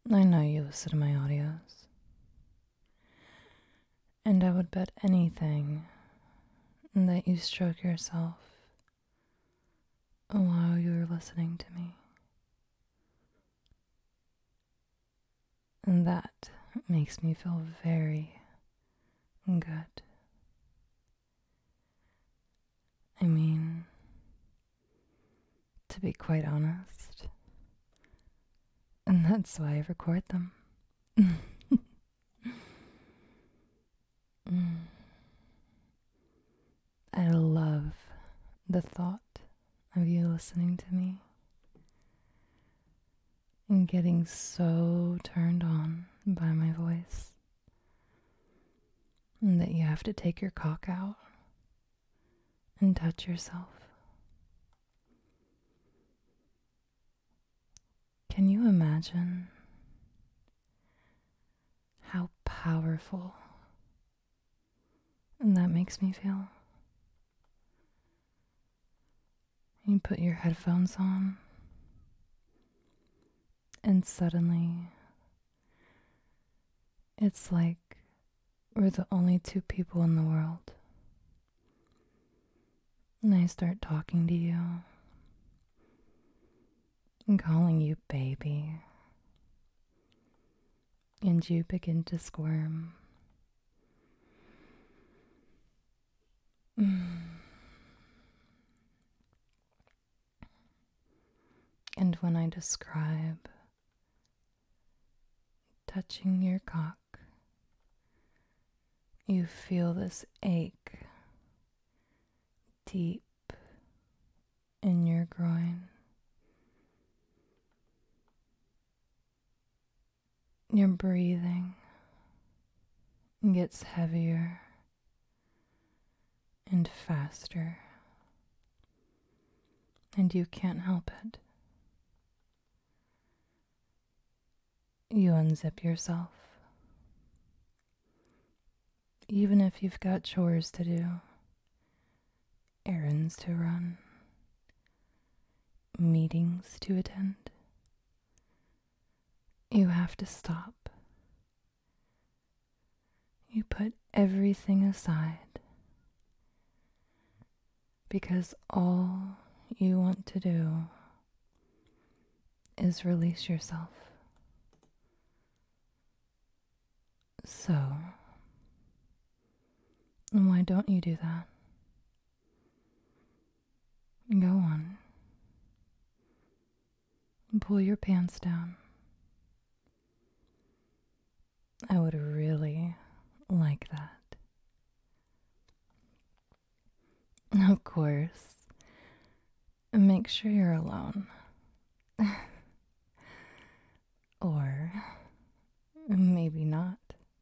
I know you listen to my audios, and I would bet anything that you stroke yourself while you were listening to me. And that makes me feel very good. I mean, to be quite honest, and that's why I record them. I love the thought of you listening to me and getting so turned on by my voice that you have to take your cock out and touch yourself. Can you imagine how powerful that makes me feel? You put your headphones on, and suddenly it's like we're the only two people in the world. And I start talking to you and calling you baby, and you begin to squirm. And when I describe touching your cock, you feel this ache deep in your groin. Your breathing gets heavier and faster, and you can't help it. You unzip yourself, even if you've got chores to do, errands to run, meetings to attend. You have to stop. You put everything aside because all you want to do is release yourself. So, why don't you do that? Go on. Pull your pants down. I would really like that. Of course. Make sure you're alone. Or maybe not.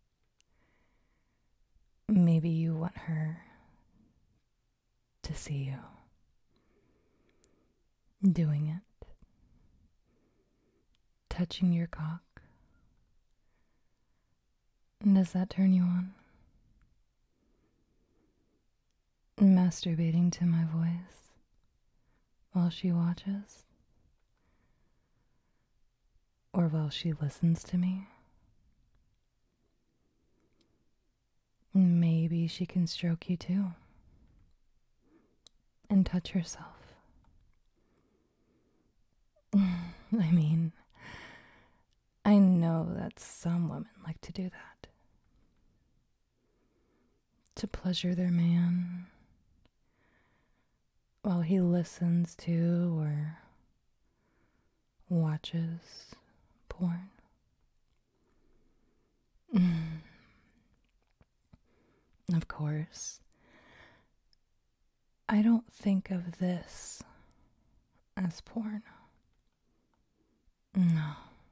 Maybe you want her to see you doing it, touching your cock. Does that turn you on? Masturbating to my voice while she watches? Or while she listens to me? Maybe she can stroke you too and touch herself. I mean, I know that some women like to do that. To pleasure their man while he listens to or watches porn. Of course, I don't think of this as porn. No.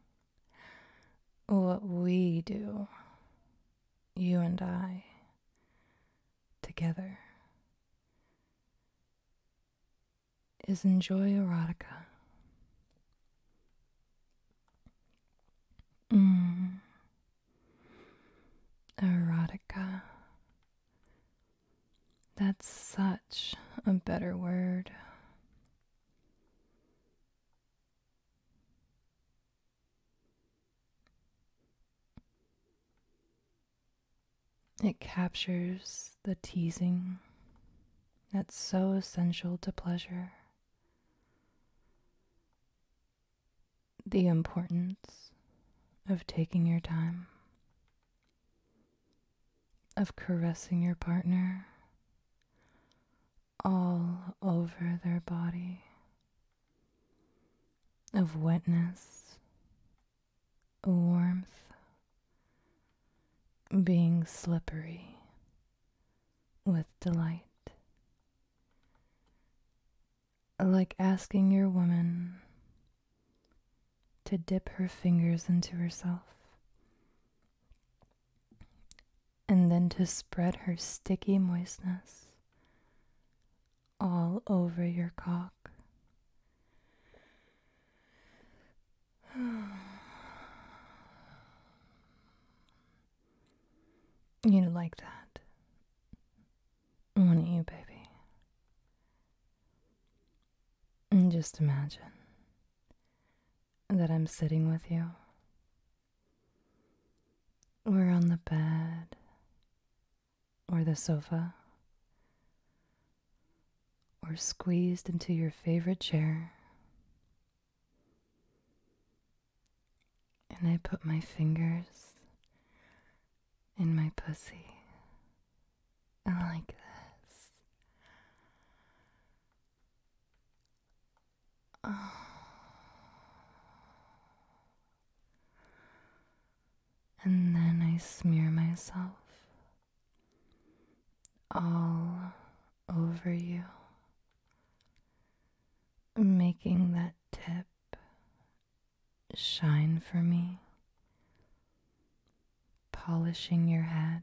What we do, you and I, together, is enjoy erotica. Erotica. That's such a better word. It captures the teasing that's so essential to pleasure, the importance of taking your time, of caressing your partner all over their body, of wetness, warmth, being slippery with delight. Like asking your woman to dip her fingers into herself and then to spread her sticky moistness all over your cock. You like that, wouldn't you, baby? And just imagine that I'm sitting with you. We're on the bed or the sofa or squeezed into your favorite chair. And I put my fingers in my pussy. Like this. Oh. And then I smear myself all over you, making that tip shine for me, polishing your head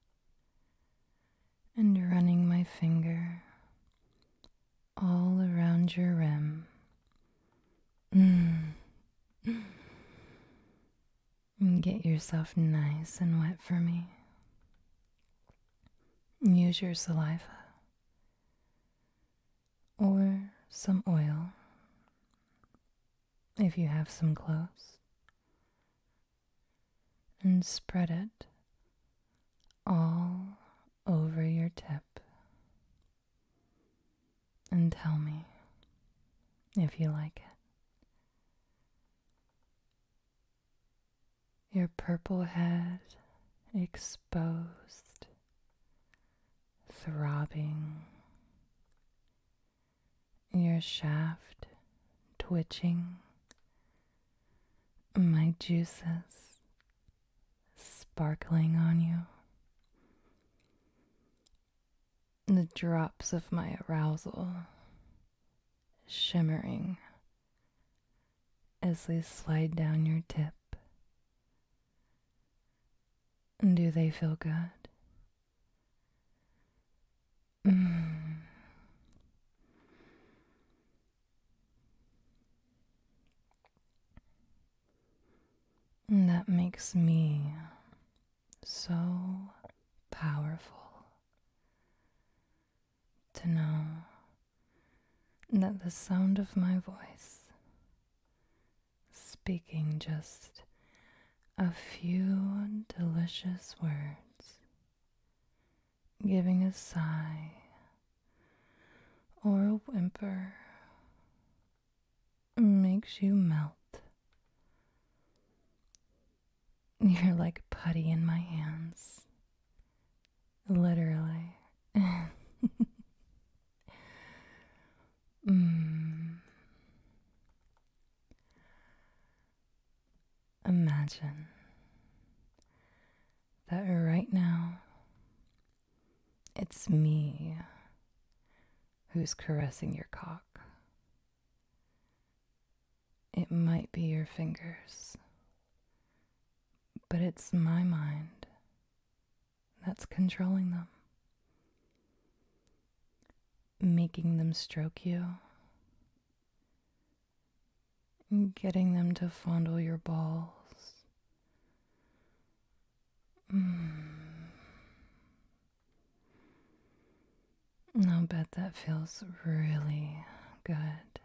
and running my finger all around your rim. Get yourself nice and wet for me. Use your saliva or some oil if you have some clothes, and spread it all over your tip. And tell me if you like it. Your purple head exposed, throbbing, your shaft twitching, my juices sparkling on you, the drops of my arousal shimmering as they slide down your tip. Do they feel good? And that makes me so powerful to know that the sound of my voice, speaking just a few delicious words, giving a sigh or a whimper, makes you melt. You're like putty in my hands, literally. Imagine that right now it's me who's caressing your cock. It might be your fingers, but it's my mind that's controlling them, making them stroke you, getting them to fondle your balls. I'll bet that feels really good.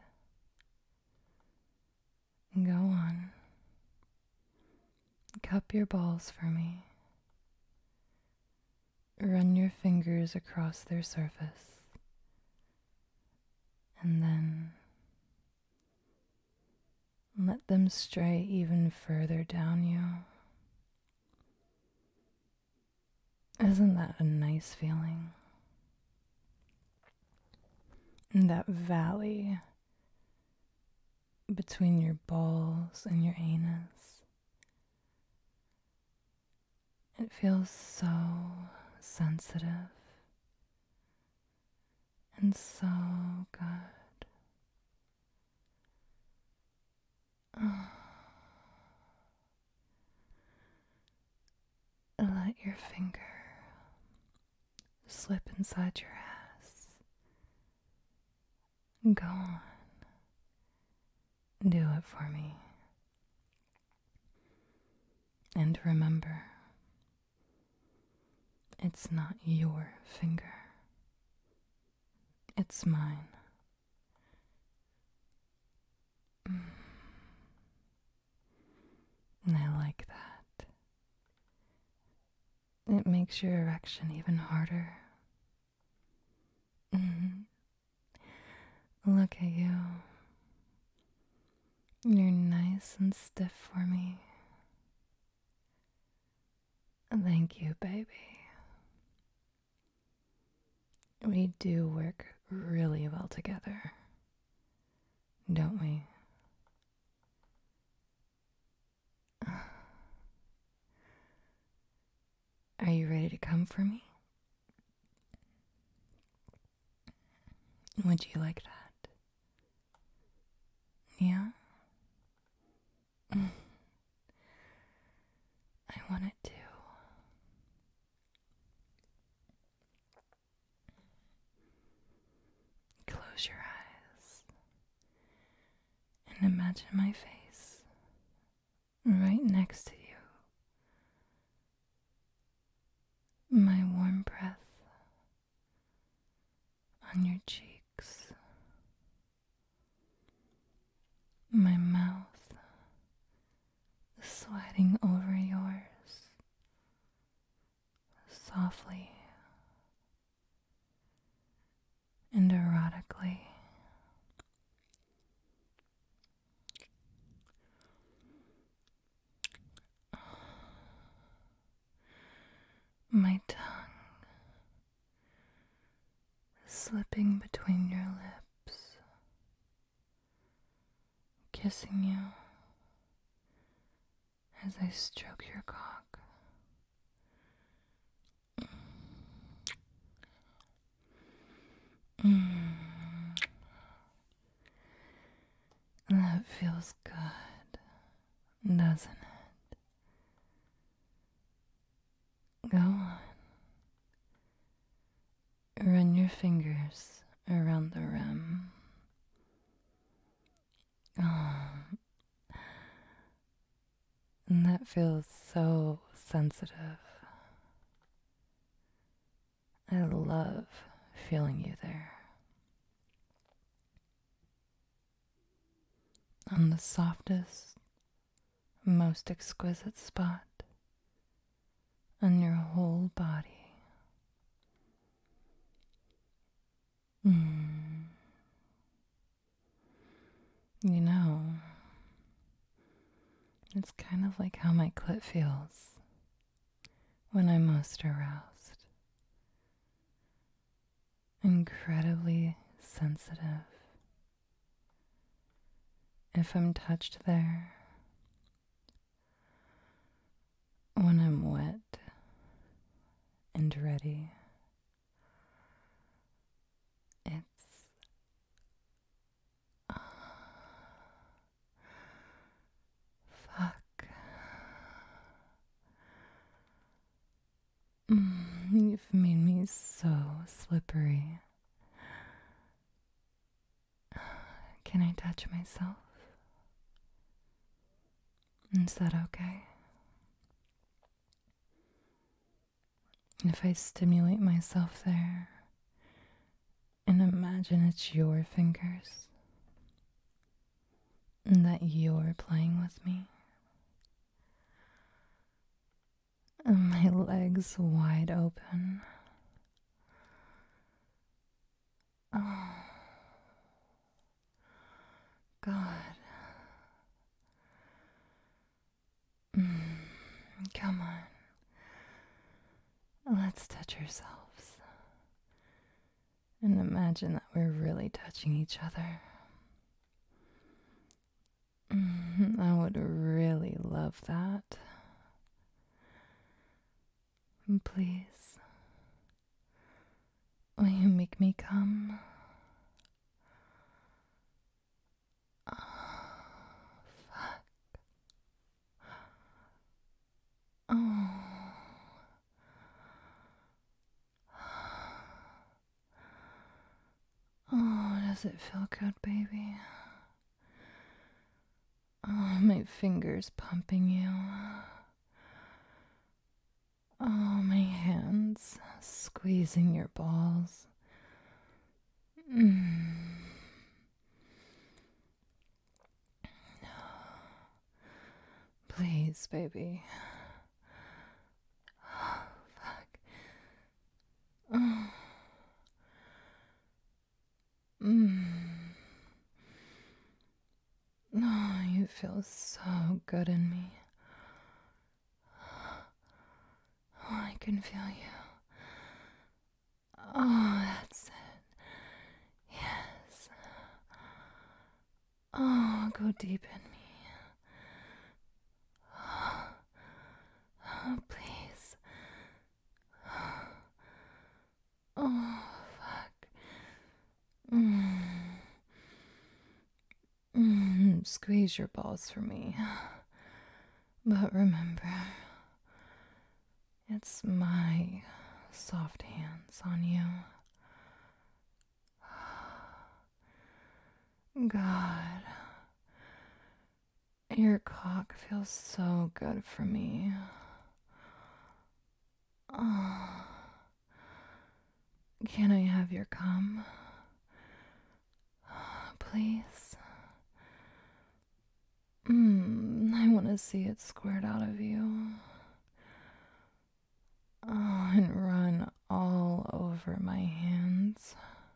Go on. Cup your balls for me. run your fingers across their surface, and then let them stray even further down you. Isn't that a nice feeling? That valley between your balls and your anus. It feels so sensitive and so good. Let your finger slip inside your ass. Go on. Do it for me. And remember, it's not your finger. It's mine. And I like that. It makes your erection even harder. Look at you. You're nice and stiff for me. Thank you, baby. We do work really well together, don't we? Are you ready to come for me? Would you like that? Yeah? I want it to. Close your eyes and imagine my face right next to you. My warm breath on your cheeks. My mouth sliding over yours softly and erotically. My tongue slipping between your lips, kissing you as I stroke your cock. That feels good, doesn't it? Go on. Run your fingers around the rim. That feels so sensitive. I love feeling you there. On the softest, most exquisite spot on your whole body. You know, it's kind of like how my clit feels when I'm most aroused. Incredibly sensitive. If I'm touched there, when I'm wet and ready, it's fuck. You've made me so slippery. Can I touch myself? Is that okay? If I stimulate myself there and imagine it's your fingers and that you're playing with me, my my legs wide open. Oh, God. Come on. Let's touch ourselves. And imagine that we're really touching each other. I would really love that. Please, will you make me come? Oh, fuck. Oh. Oh, does it feel good, baby? Oh, my fingers pumping you. Oh, my hands squeezing your balls. Please, baby. Oh, fuck. Oh. Oh, you feel so good in me. Oh, I can feel you. Oh, that's it. Yes. Oh, go deep in me. Oh, please. Oh, fuck. Squeeze your balls for me. But remember, it's my soft hands on you. God, your cock feels so good for me. Oh, can I have your cum? Please? I want to see it squirt out of you. Oh, and run all over my hands.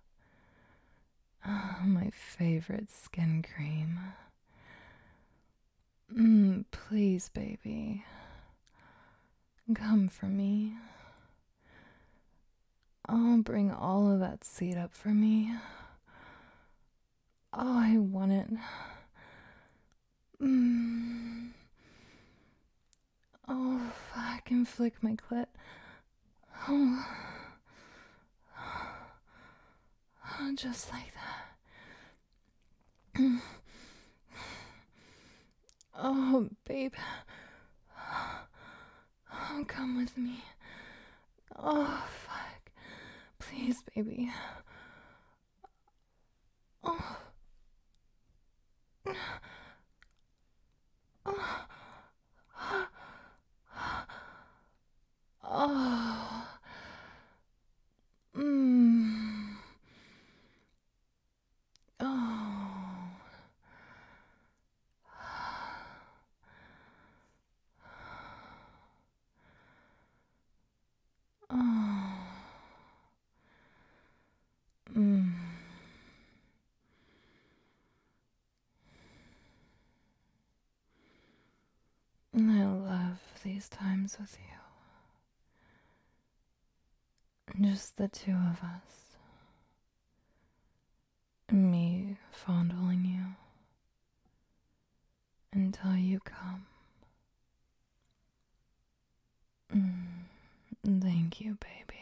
Oh, my favorite skin cream. Please, baby. Come for me. Oh, bring all of that seed up for me. Oh, I want it. Oh, I can flick my clit. Oh, just like that. Oh, babe. Oh, come with me. Oh, fuck. Please, baby. Oh. Oh. Oh. Oh. Oh. I love these times with you. Just the two of us. Me fondling you until you come. Thank you, baby.